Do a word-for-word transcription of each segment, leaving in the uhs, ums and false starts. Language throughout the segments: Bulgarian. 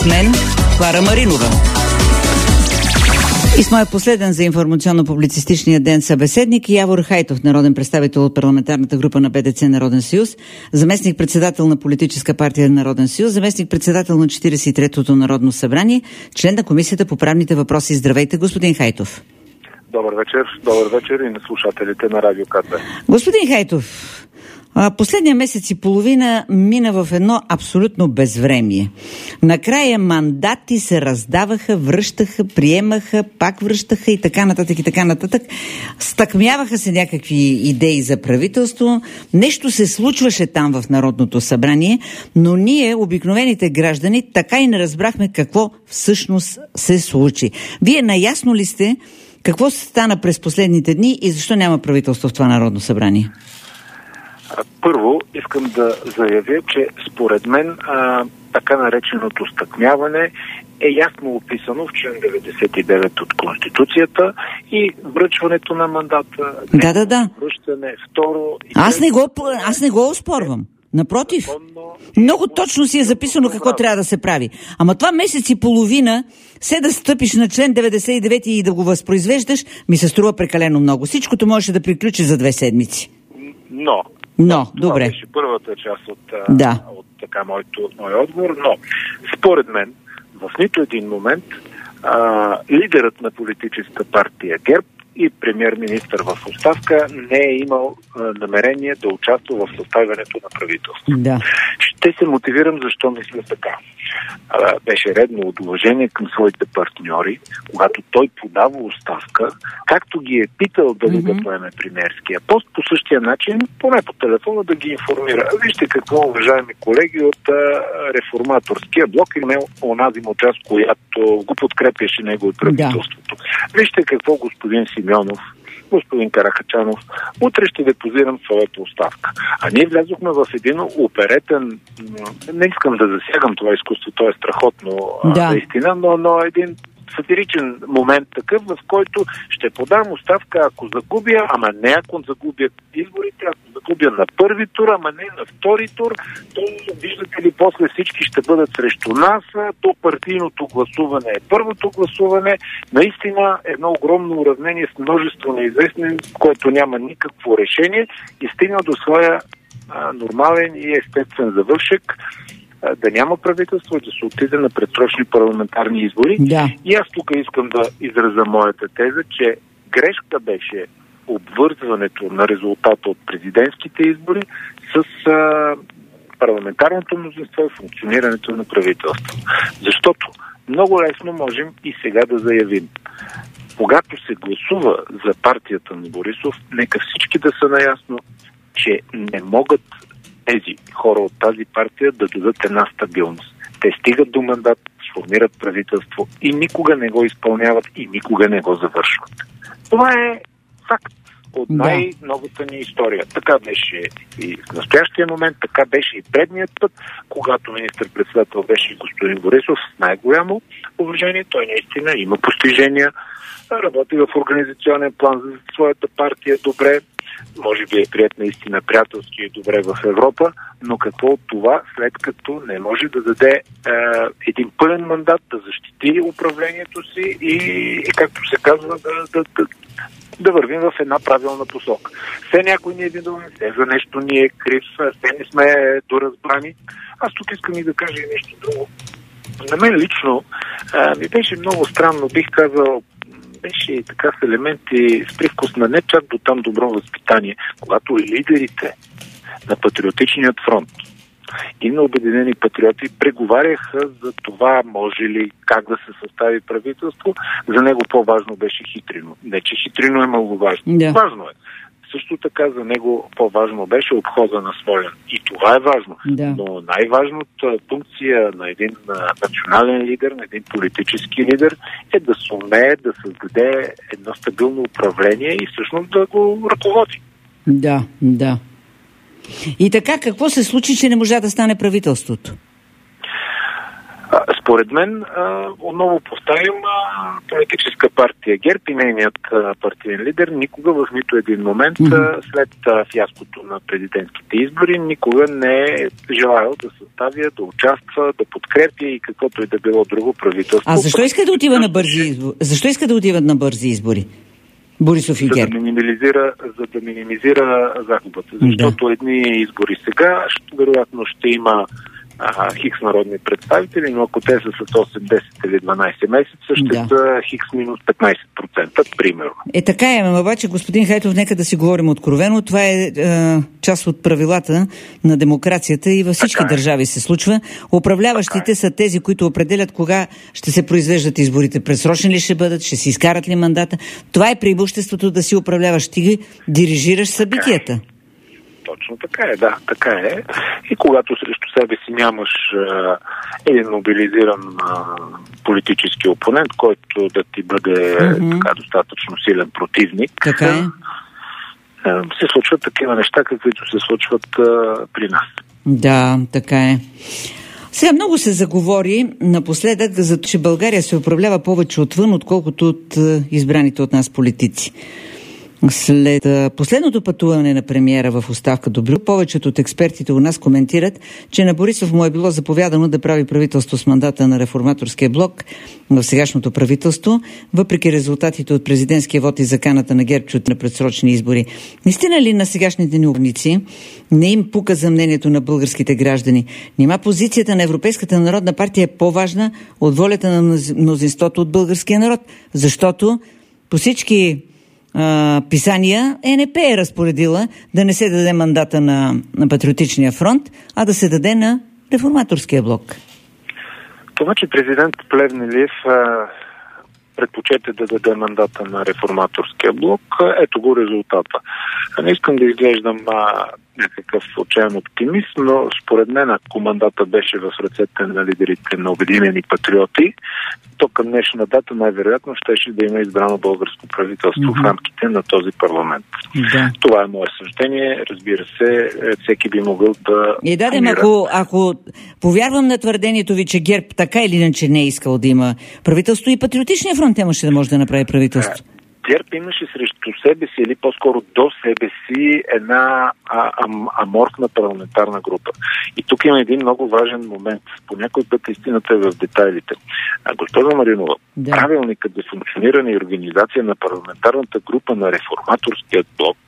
С мен Клара Маринова. И с моят последен за информационно-публицистичния ден събеседник Явор Хайтов, народен представител от парламентарната група на Б Д Ц Народен съюз, заместник-председател на политическа партия Народен съюз, заместник-председател на четиридесет и третото Народно събрание, член на Комисията по правните въпроси. Здравейте, господин Хайтов. Добър вечер, добър вечер и на слушателите на Радио КТ. Господин Хайтов, последния месец и половина мина в едно абсолютно безвремие. Накрая мандати се раздаваха, връщаха, приемаха, пак връщаха и така нататък и така нататък. Стъкмяваха се някакви идеи за правителство. Нещо се случваше там в Народното събрание, но ние, обикновените граждани, така и не разбрахме какво всъщност се случи. Вие наясно ли сте какво стана през последните дни и защо няма правителство в това Народно събрание? Първо, искам да заявя, че според мен а, така нареченото стъкмяване е ясно описано в член деветдесет и девет от Конституцията и връчването на мандата. Да, да, да. Връщане, второ... Аз не го, аз не го оспорвам. Напротив, много точно си е записано какво трябва да се прави. Ама това месец и половина, се да стъпиш на член деветдесет и девет и да го възпроизвеждаш, ми се струва прекалено много. Всичкото можеше да приключи за две седмици. Но... Но, това добре. беше първата част от, да. от така моето, моя отговор, но според мен в нито един момент а, лидерът на политическа партия ГЕРБ и премиер-министър в оставка не е имал а, намерение да участва в съставянето на правителство. Да. Ще се мотивирам защо мисля така. А, беше редно от уважение към своите партньори, когато той подава оставка, както ги е питал дали mm-hmm. да поеме премиерския пост, по същия начин, поне по телефона да ги информира. Вижте какво, уважаеми колеги от а, реформаторския блок или не онази му част, която го подкрепяше него от правителството. Да. Вижте какво господин Симеонов, господин Карахачанов, утре ще депозирам своята оставка. А ние влязохме в един оперетен, не искам да засягам това изкуство, то е страхотно да. наистина, но, но един сатиричен момент такъв, в който ще подам оставка, ако загубя, ама не ако загубят изборите, ако загубя на първи тур, ама не на втори тур, то виждате ли, после всички ще бъдат срещу нас, то партийното гласуване е първото гласуване, наистина едно огромно уравнение с множество неизвестни, което няма никакво решение и стигна до своя а, нормален и естествен завършек, да няма правителство и да се отиде на предсрочни парламентарни избори. Да. И аз тук искам да изразя моята теза, че грешка беше обвързването на резултата от президентските избори с а, парламентарното мнозинство и функционирането на правителство. Защото много лесно можем и сега да заявим. Когато се гласува за партията на Борисов, нека всички да са наясно, че не могат тези хора от тази партия да дадат една стабилност. Те стигат до мандат, сформират правителство и никога не го изпълняват и никога не го завършват. Това е факт от най-новата ни история. Така беше и в настоящия момент, така беше и предният път, когато министър-председател беше господин Борисов с най-голямо уважение. Той наистина има постижения, работи в организационен план за своята партия добре, може би е прият наистина приятелски и добре в Европа, но какво от това, след като не може да даде е, един пълен мандат, да защити управлението си и, и както се казва, да, да, да, да вървим в една правилна посока. Все някой ни е виновен, все за нещо ни е крив, все не сме доразбрани. Аз тук искам и да кажа и нещо друго. На мен лично е, ми беше много странно, бих казал, беше така с елементи с привкус на не чак до там добро възпитание, когато лидерите на Патриотичният фронт и на Обединени патриоти преговаряха за това може ли, как да се състави правителство. За него по-важно беше Хитрино. Не, че Хитрино е маловажно. Да. Важно е. Също така за него по-важно беше обхода на Смолян. И това е важно. Да. Но най-важната функция на един национален лидер, на един политически лидер е да сумее да създаде едно стабилно управление и всъщност да го ръководи. Да, да. И така, какво се случи, че не можа да стане правителството? Според мен, а, отново повтарям, а, политическа партия ГЕРБ и нейният а, партиен лидер никога в нито един момент а, след а, фиаското на президентските избори никога не е желаял да съставя, да участва, да подкрепя и каквото и да било друго правителство. А защо иска да отива на бързи избори? Защо иска да отиват на бързи избори? Борисов и ГЕРБ. За да минимализира, за да минимизира загубата. Защото да. едни избори сега, вероятно ще има а, хикс народни представители, но ако те са с осем, десет или дванайсет месеца, ще да. са хикс минус петнайсет процента, примерно. Е, така е, но обаче, господин Хайтов, нека да си говорим откровено. Това е, е част от правилата на демокрацията и във всички така държави е. се случва. Управляващите е. са тези, които определят кога ще се произвеждат изборите. Предсрочни ли ще бъдат, ще си изкарат ли мандата. Това е преимуществото да си управляваш. Ти ги дирижираш събитията. Точно така е, да, така е. И когато срещу себе си нямаш а, един мобилизиран а, политически опонент, който да ти бъде mm-hmm. така достатъчно силен противник, така е. а, се случват такива неща, каквито се случват а, при нас. Да, така е. Сега много се заговори напоследък, за че България се управлява повече отвън, отколкото от избраните от нас политици. След последното пътуване на премиера в оставка до Брюксел, повечето от експертите у нас коментират, че на Борисов му е било заповядано да прави правителство с мандата на реформаторския блок в сегашното правителство, въпреки резултатите от президентския вод и заканата на ГЕРБ чут на предсрочни избори. Наистина ли на сегашните ни управници не им пука за мнението на българските граждани? Нима позицията на Европейската народна партия е по-важна от волята на мнозинството от българския народ? Защото по всички Uh, писания Е Ен Пе е разпоредила да не се даде мандата на, на Патриотичния фронт, а да се даде на Реформаторския блок. Това, че президент Плевнелиев uh, предпочете да даде мандата на Реформаторския блок, ето го резултата. Не искам да изглеждам uh, някакъв отчаян оптимист, но според мен, ако мандата беше в ръцете на лидерите на Обединени патриоти, то към днешна дата най-вероятно щеше да има избрано българско правителство mm-hmm. в рамките на този парламент. Да. Това е мое съждение. Разбира се, всеки би могъл да... И да, дадем, ако, ако повярвам на твърдението ви, че ГЕРБ така или иначе не е искал да има правителство, и Патриотичния фронт нямаше да може да направи правителство. ГЕРБ имаше срещу себе си, или по-скоро до себе си, една а, ам, аморфна парламентарна група. И тук има един много важен момент. По някой път истината е в детайлите. А, госпожа Маринова, да. правилникът за функциониране и организация на парламентарната група на Реформаторския блок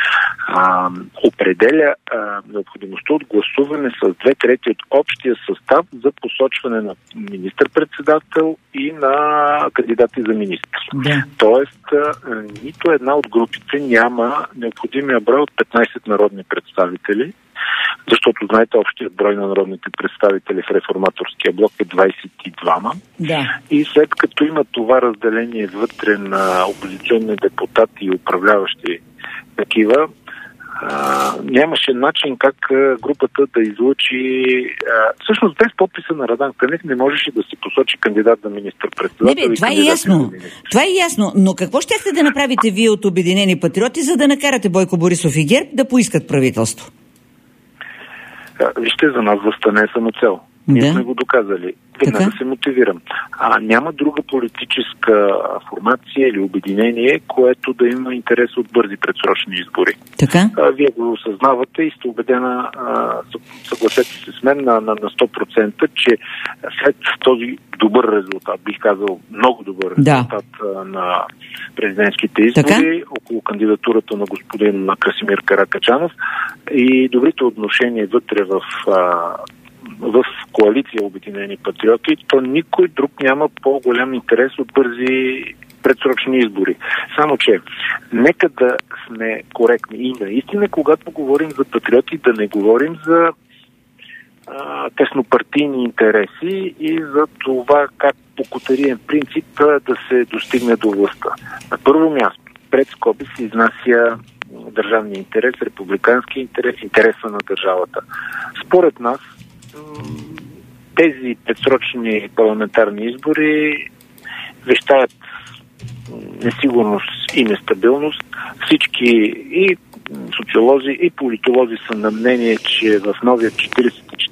а, определя а, необходимостта от гласуване с две трети от общия състав за посочване на министър-председател и на кандидати за министър. Да. Тоест, нито една от групите няма необходимия брой от петнайсет народни представители, защото, знаете, общият брой на народните представители в Реформаторския блок е двайсет и двама. Да. И след като има това разделение вътре на опозиционни депутати и управляващи такива, Uh, нямаше начин как uh, групата да излучи... Uh, всъщност без подписа на Радан Кънев не можеше да си посочи кандидат за министър-председател. Не бе, това е ясно. Това е ясно. Но какво щяхте да направите вие от Обединени патриоти, за да накарате Бойко Борисов и ГЕРБ да поискат правителство? Uh, вижте, за нас възстане е самоцел. Ние да. сме го доказали. Веднага се мотивирам. А няма друга политическа формация или обединение, което да има интерес от бързи предсрочни избори. Така? А, вие го осъзнавате и сте убедена, а, съгласете се с мен, на, на, на сто процента, че след този добър резултат, бих казал много добър резултат да. на президентските избори, така? около кандидатурата на господин Красимир Каракачанов и добрите отношения вътре в а, в коалиция Обединени патриоти, то никой друг няма по-голям интерес от бързи предсрочни избори. Само че, нека да сме коректни. И наистина, когато говорим за патриоти, да не говорим за а, теснопартийни интереси и за това как по котариен принцип да се достигне до властта. На първо място, пред скоби се изнася държавния интерес, републикански интерес, интереса на държавата. Според нас, тези предсрочни парламентарни избори вещаят несигурност и нестабилност. Всички и социолози, и политолози са на мнение, че в новия четиридесет и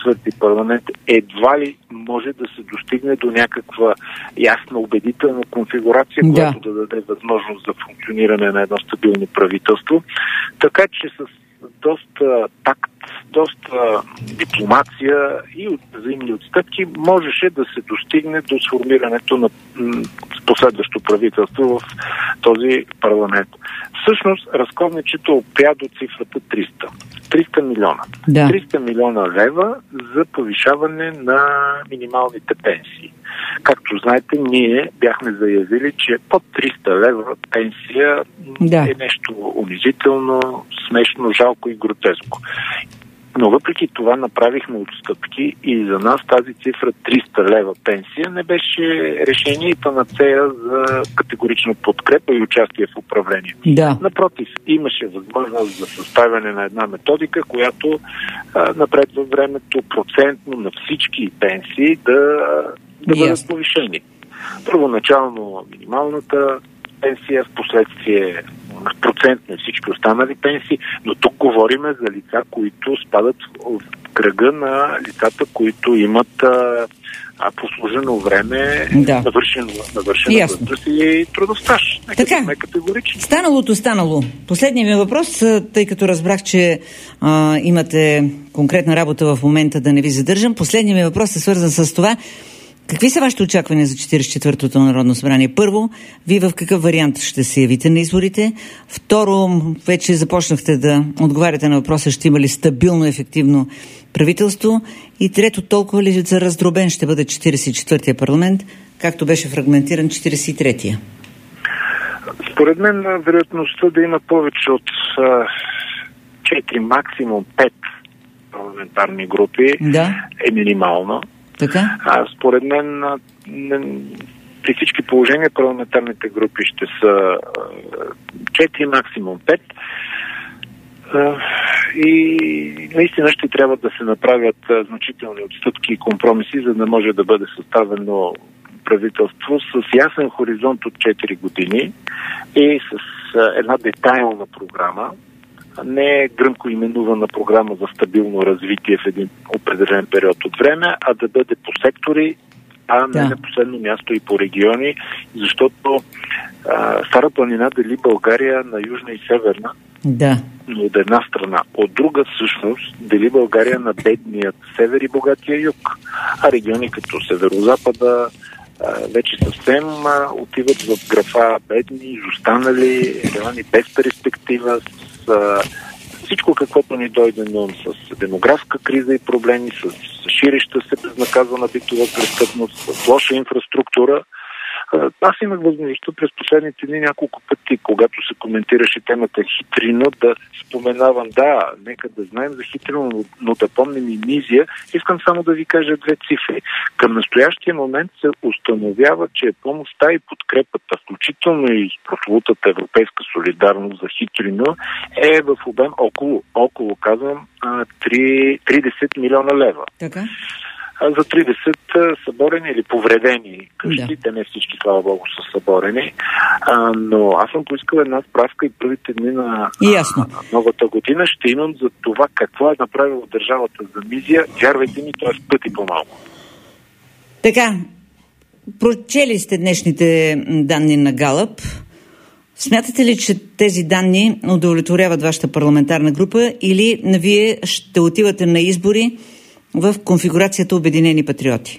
четвърти парламент едва ли може да се достигне до някаква ясна, убедителна конфигурация, да. която да даде възможност за функциониране на едно стабилно правителство. Така че с доста такт, доста дипломация и от взаимни отстъпки можеше да се достигне до сформирането на последващо правителство в този парламент. Всъщност, разковничето опря до цифрата триста. триста милиона. Да. триста милиона лева за повишаване на минималните пенсии. Както знаете, ние бяхме заявили, че под триста лева пенсия да. е нещо унизително, смешно, жалко и гротеско. Но въпреки това направихме отстъпки и за нас тази цифра триста лева пенсия не беше решение и панацея за категорична подкрепа и участие в управление. Да. Напротив, имаше възможност за съставяне на една методика, която а, напред във времето процентно на всички пенсии да, да бъдат yes. повишени. Първоначално минималната пенсия, в последствие процентно всички останали пенсии, но тук говориме за лица, които спадат в кръга на лицата, които имат а, а, послужено време, да. навършено, навършена възраст и трудов стаж. Така, станалото станало. Последният ми въпрос, тъй като разбрах, че а, имате конкретна работа в момента, да не ви задържам. Последният ми въпрос е свързан с това. Какви са вашите очаквания за четиридесет и четвъртото Народно събрание? Първо, вие в какъв вариант ще се явите на изборите? Второ, вече започнахте да отговаряте на въпроса, ще има ли стабилно, ефективно правителство? И трето, толкова ли за раздробен ще бъде четиридесет и четвъртия парламент, както беше фрагментиран четиридесет и третия? Според мен, вероятността да има повече от четири, максимум пет парламентарни групи да. е минимална. Така? А, според мен не, при всички положения парламентарните групи ще са четири, максимум пет. И наистина ще трябва да се направят значителни отстъпки и компромиси, за да може да бъде съставено правителство с ясен хоризонт от четири години и с една детайлна програма, не гръмко именувана програма за стабилно развитие в един определен период от време, а да бъде по сектори, а не да. на последно място и по региони, защото а, Стара планина дели България на южна и северна, да. но от една страна. От друга всъщност дели България на бедният север и богатия юг, а региони като Северозапада вече съвсем а, отиват в графа бедни, изостанали, райони без перспектива, с а, всичко каквото ни дойде на ум, с демографска криза и проблеми, с ширеща се безнаказана битова престъпност, с лоша инфраструктура. Аз имах възможността през последните дни няколко пъти, когато се коментираше темата Хитрино, да споменавам, да, нека да знаем за Хитрино, но, но да помним и Мизия. Искам само да ви кажа две цифри. Към настоящия момент се установява, че помощта и подкрепата, включително и прословутата европейска солидарност за Хитрино, е в обем около, около казвам, тридесет милиона лева. Така? За тридесет съборени или повредени къщи. Да. Те не всички, слава Богу, са съборени. А, но аз съм поискал една справка и първите дни на, на новата година ще имам за това какво е направила държавата за Мизия. Вярвайте ми, това е в пъти по-малко. Така, прочели сте днешните данни на Галъп. Смятате ли, че тези данни удовлетворяват вашата парламентарна група или на вие ще отивате на избори в конфигурацията Обединени патриоти?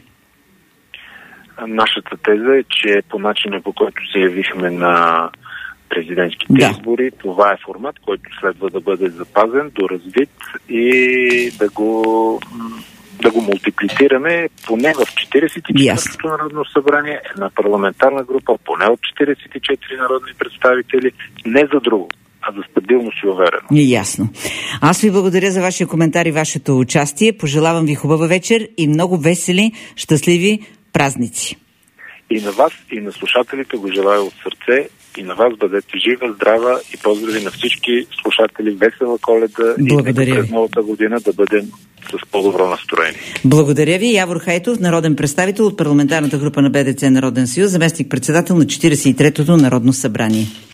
Нашата теза е, че по начина, по който се явихме на президентските да. избори, това е формат, който следва да бъде запазен, доразвит и да го, да го мултиплицираме поне в четиридесет и четвъртото Народно събрание, една парламентарна група, поне от четиридесет и четири народни представители, не за друго, а за стабилност и увереност. Ясно. Аз ви благодаря за вашия коментар и вашето участие. Пожелавам ви хубава вечер и много весели, щастливи празници. И на вас, и на слушателите го желая от сърце. И на вас бъдете жива, здрава и поздрави на всички слушатели. Весела Коледа. Благодаря и през новата година да бъдем с по-добро настроение. Благодаря ви. Явор Хайтов, народен представител от парламентарната група на БДЦ Народен съюз, заместник председател на четиридесет и третото Народно събрание.